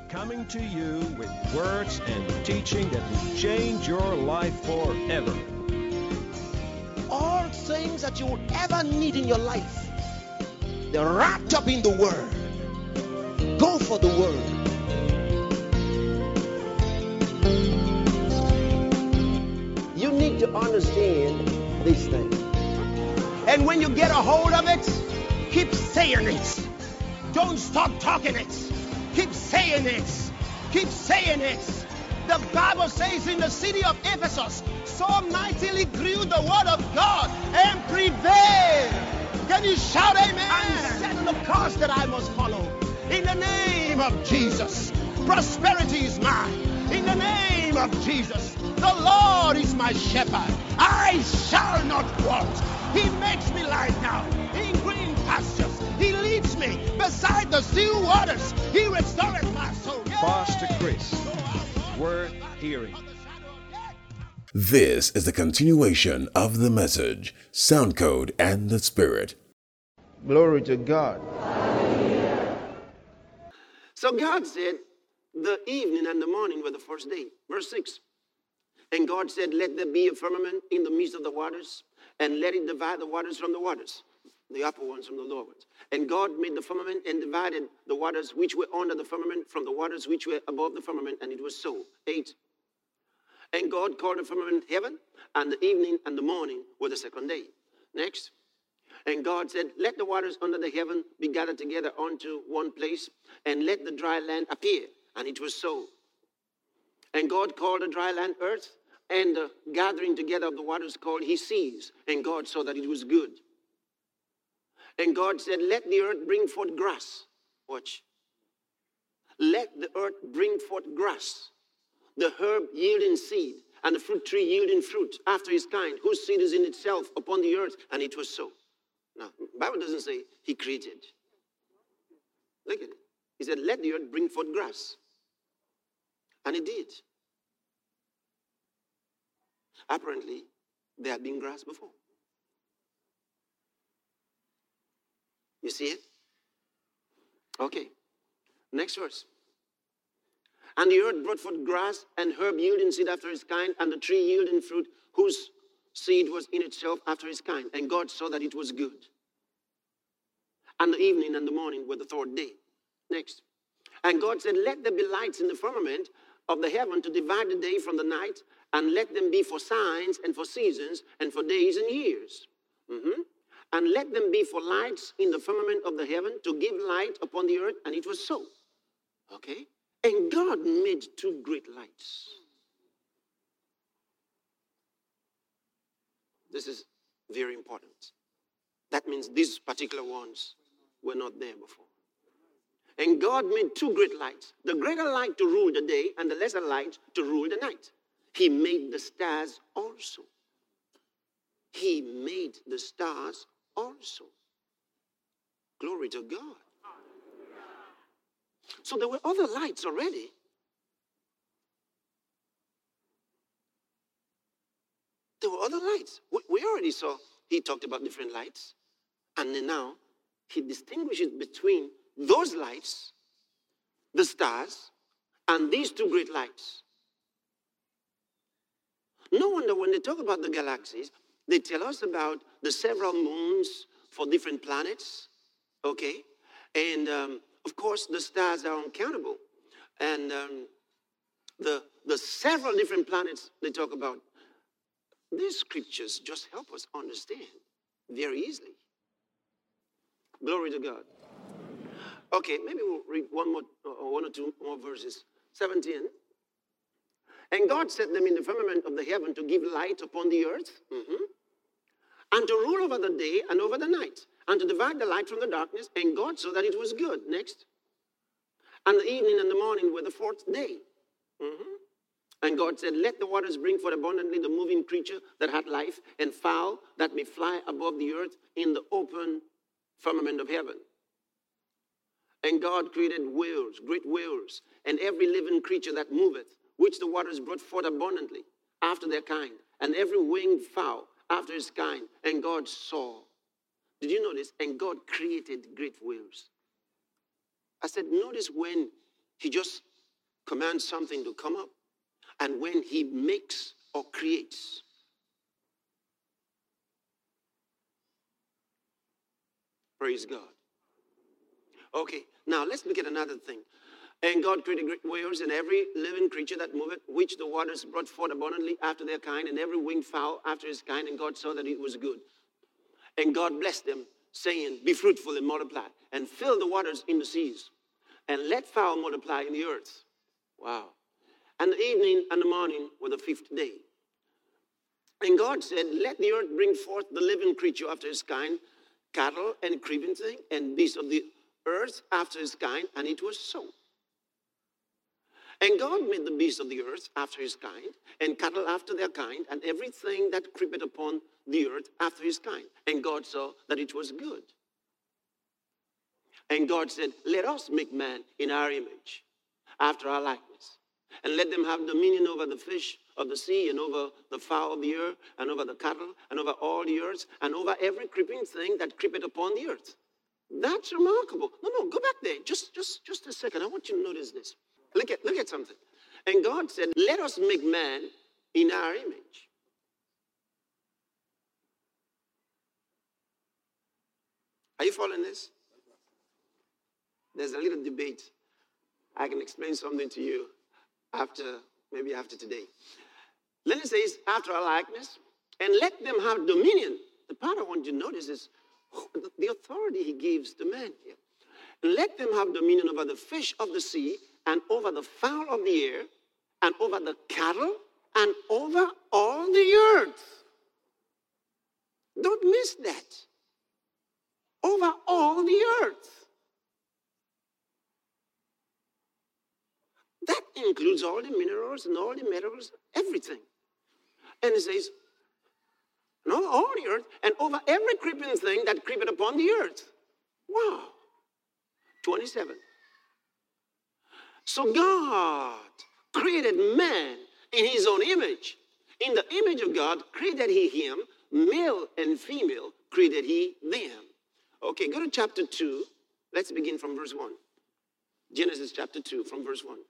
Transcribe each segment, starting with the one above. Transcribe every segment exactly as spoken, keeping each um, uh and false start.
coming to you with words and teaching that will change your life forever. All things that you will ever need in your life, they're wrapped up in the Word. Go for the Word. You need to understand these things. And when you get a hold of it, keep saying it. Don't stop talking it. Keep saying it. Keep saying it. The Bible says in the city of Ephesus, so mightily grew the word of God and prevailed. Can you shout amen? I'm set on the course that I must follow. In the name of Jesus, prosperity is mine. In the name of Jesus, the Lord is my shepherd. I shall not want. He makes me lie down in green pastures. He leads me beside the still waters. He restores my soul. Yeah. Pastor Chris, worth hearing. This is the continuation of the message, Sound Code and the Spirit. Glory to God. So God said, the evening and the morning were the first day. Verse six. And God said, let there be a firmament in the midst of the waters, and let it divide the waters from the waters, the upper ones from the lower ones. And God made the firmament and divided the waters which were under the firmament from the waters which were above the firmament, and it was so. Eight. And God called the firmament heaven, and the evening and the morning were the second day. Next. And God said, let the waters under the heaven be gathered together unto one place, and let the dry land appear. And it was so. And God called the dry land earth, and the gathering together of the waters called he seas. And God saw that it was good. And God said, let the earth bring forth grass. Watch. Let the earth bring forth grass, the herb yielding seed, and the fruit tree yielding fruit after his kind, whose seed is in itself upon the earth. And it was so. Now, the Bible doesn't say he created. Look at it. He said, let the earth bring forth grass. And it did. Apparently, there had been grass before. You see it? Okay. Next verse. And the earth brought forth grass and herb yielding seed after his kind, and the tree yielding fruit whose seed was in itself after his kind. And God saw that it was good. And the evening and the morning were the third day. Next. And God said, let there be lights in the firmament of the heaven to divide the day from the night, and let them be for signs and for seasons and for days and years. Mm-hmm. And let them be for lights in the firmament of the heaven to give light upon the earth. And it was so. Okay? And God made two great lights. This is very important. That means these particular ones were not there before. And God made two great lights, the greater light to rule the day and the lesser light to rule the night. He made the stars also. He made the stars also. Glory to God. So there were other lights already. There were other lights. We already saw, he talked about different lights. And then now, he distinguishes between those lights, the stars, and these two great lights. No wonder when they talk about the galaxies, they tell us about the several moons for different planets, okay? And, um, of course, the stars are uncountable. And um, the, the several different planets they talk about, these scriptures just help us understand very easily. Glory to God. Okay, maybe we'll read one more, or one or two more verses. seventeen. And God set them in the firmament of the heaven to give light upon the earth, mm-hmm, and to rule over the day and over the night, and to divide the light from the darkness. And God saw that it was good. Next. And the evening and the morning were the fourth day. Mm-hmm. And God said, let the waters bring forth abundantly the moving creature that had life, and fowl that may fly above the earth in the open firmament of heaven. And God created whales, great whales, and every living creature that moveth, which the waters brought forth abundantly after their kind, and every winged fowl after his kind. And God saw. Did you notice? And God created great whales. I said, notice when he just commands something to come up, and when he makes or creates. Praise God. Okay, now let's look at another thing. And God created great whales and every living creature that moveth, which the waters brought forth abundantly after their kind, and every winged fowl after his kind, and God saw that it was good. And God blessed them, saying, be fruitful and multiply, and fill the waters in the seas, and let fowl multiply in the earth. Wow. And the evening and the morning were the fifth day. And God said, let the earth bring forth the living creature after his kind, cattle and creeping thing, and beasts of the earth after his kind, and it was so. And God made the beasts of the earth after his kind, and cattle after their kind, and everything that creepeth upon the earth after his kind. And God saw that it was good. And God said, let us make man in our image, after our likeness, and let them have dominion over the fish of the sea, and over the fowl of the air, and over the cattle, and over all the earth, and over every creeping thing that creepeth upon the earth. That's remarkable. No, no, go back there. Just, just, just a second. I want you to notice this. Look at, look at something. And God said, let us make man in our image. Are you following this? There's a little debate. I can explain something to you after, maybe after today. Then it says, after our likeness, and let them have dominion. The part I want you to notice is the authority he gives to man here. Let them have dominion over the fish of the sea, and over the fowl of the air, and over the cattle, and over all the earth. Don't miss that. Over all the earth. That includes all the minerals and all the metals, everything. And it says, and over all the earth, and over every creeping thing that creepeth upon the earth. Wow. twenty-seven. So God created man in his own image. In the image of God created he him, male and female created he them. Okay, go to chapter two. Let's begin from verse one. Genesis chapter two from verse one.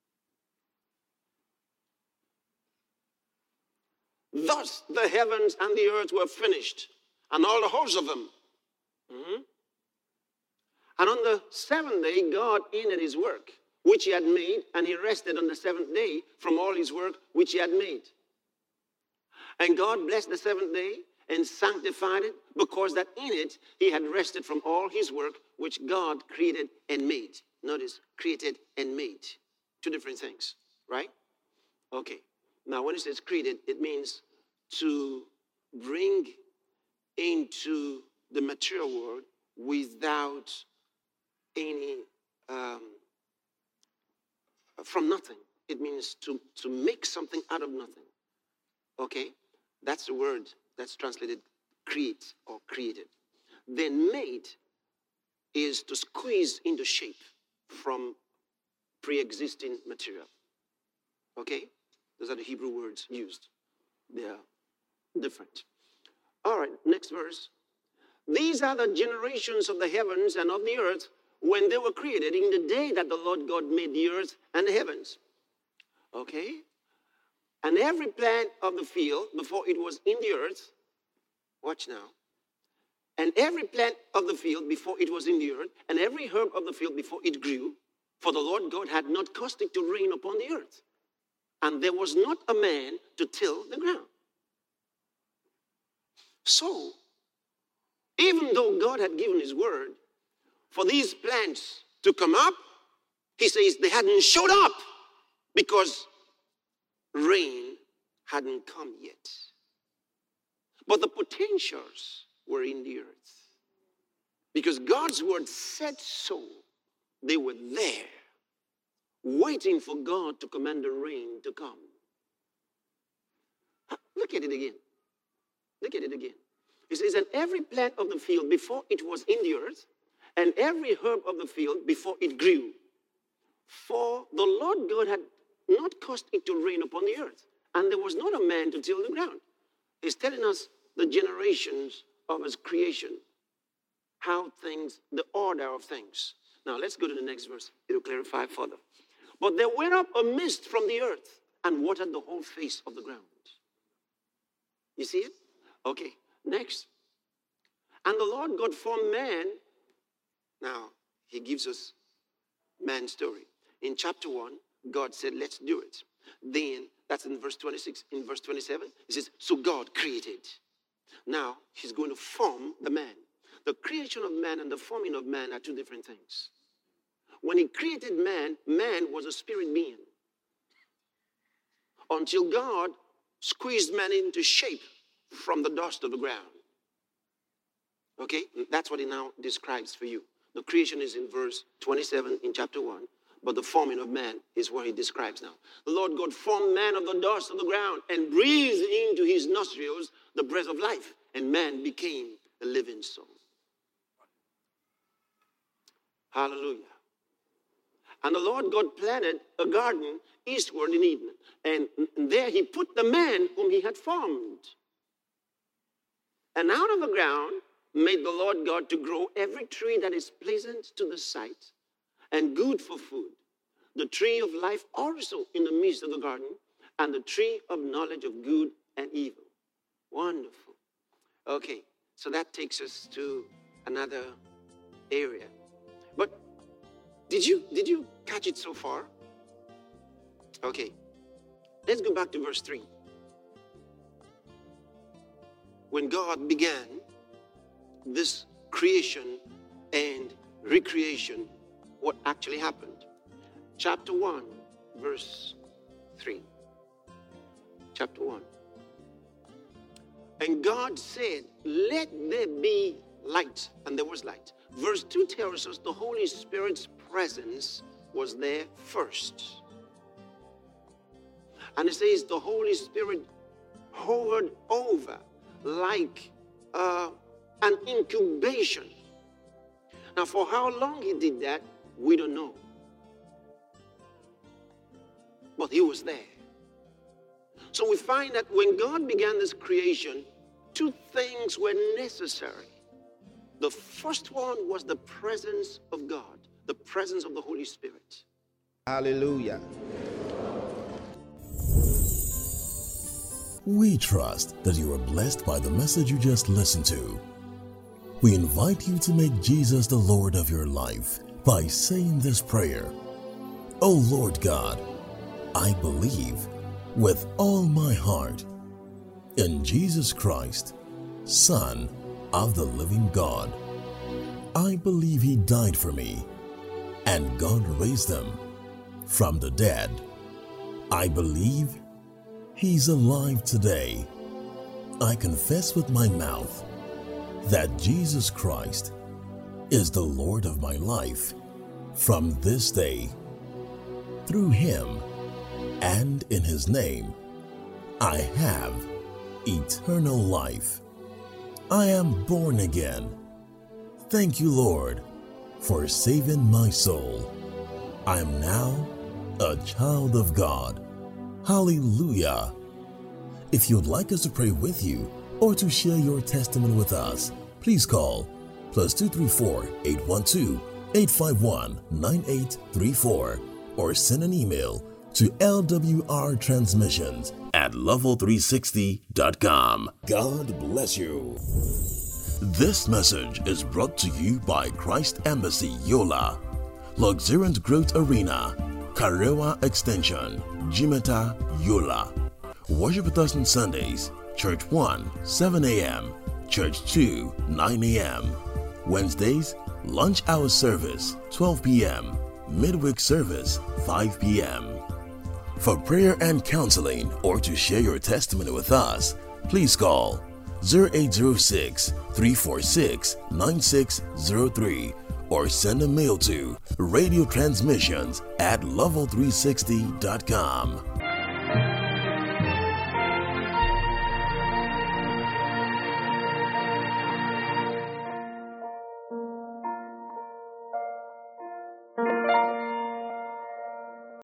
Thus the heavens and the earth were finished, and all the hosts of them. Mm-hmm. And on the seventh day, God ended his work, which he had made, and he rested on the seventh day from all his work which he had made. And God blessed the seventh day and sanctified it, because that in it he had rested from all his work which God created and made. Notice, created and made. Two different things, right? Okay. Now, when it says created, it means to bring into the material world without any, um, from nothing. It means to, to make something out of nothing. Okay? That's the word that's translated create or created. Then made is to squeeze into shape from pre-existing material. Okay? Those are the Hebrew words used. They are different. All right, next verse. These are the generations of the heavens and of the earth when they were created in the day that the Lord God made the earth and the heavens. Okay? And every plant of the field before it was in the earth, watch now, and every plant of the field before it was in the earth, and every herb of the field before it grew, for the Lord God had not caused it to rain upon the earth. And there was not a man to till the ground. So, even though God had given his word for these plants to come up, he says they hadn't showed up because rain hadn't come yet. But the potentials were in the earth. Because God's word said so, they were there, waiting for God to command the rain to come. Look at it again. Look at it again. It says, and every plant of the field before it was in the earth, and every herb of the field before it grew. For the Lord God had not caused it to rain upon the earth, and there was not a man to till the ground. He's telling us the generations of his creation, how things, the order of things. Now let's go to the next verse. It'll clarify further. But there went up a mist from the earth and watered the whole face of the ground. You see it? Okay, next. And the Lord God formed man. Now, he gives us man's story. In chapter one, God said, let's do it. Then, that's in verse twenty-six. In verse twenty-seven, it says, so God created. Now, he's going to form the man. The creation of man and the forming of man are two different things. When he created man, man was a spirit being. Until God squeezed man into shape from the dust of the ground. Okay? That's what he now describes for you. The creation is in verse twenty-seven in chapter one, but the forming of man is what he describes now. The Lord God formed man of the dust of the ground and breathed into his nostrils the breath of life, and man became a living soul. Hallelujah. And the Lord God planted a garden eastward in Eden, and there he put the man whom he had formed. And out of the ground made the Lord God to grow every tree that is pleasant to the sight and good for food, the tree of life also in the midst of the garden, and the tree of knowledge of good and evil. Wonderful. Okay, so that takes us to another area. But did you did you catch it so far? Okay, let's go back to verse three. When God began this creation and recreation, what actually happened? Chapter one, verse three. Chapter one. And God said, let there be light, and there was light. Verse two tells us the Holy Spirit's presence was there first. And it says the Holy Spirit hovered over like uh, an incubation. Now, for how long he did that, we don't know. But he was there. So we find that when God began this creation, two things were necessary. The first one was the presence of God, the presence of the Holy Spirit. Hallelujah. We trust that you are blessed by the message you just listened to. We invite you to make Jesus the Lord of your life by saying this prayer. O Lord God, I believe with all my heart in Jesus Christ, Son of the living God. I believe he died for me, and God raised him from the dead. I believe he's alive today. I confess with my mouth that Jesus Christ is the Lord of my life from this day. Through him and in his name, I have eternal life. I am born again. Thank you, Lord, for saving my soul. I am now a child of God. Hallelujah. If you'd like us to pray with you or to share your testimony with us, please call plus two three four, eight one two, eight five one, nine eight three four or send an email to L W R transmissions at level three sixty dot com. God bless you. This message is brought to you by Christ Embassy Yola, Luxuriant Growth Arena, Karewa Extension, Jimeta, Yola. Worship with us on Sundays, Church one, seven a.m., Church two, nine a.m. Wednesdays, lunch hour service, twelve p.m., midweek service, five p.m. For prayer and counseling or to share your testimony with us, please call zero eight zero six, three four six, nine six zero three or send a mail to radio transmissions at level three sixty dot com.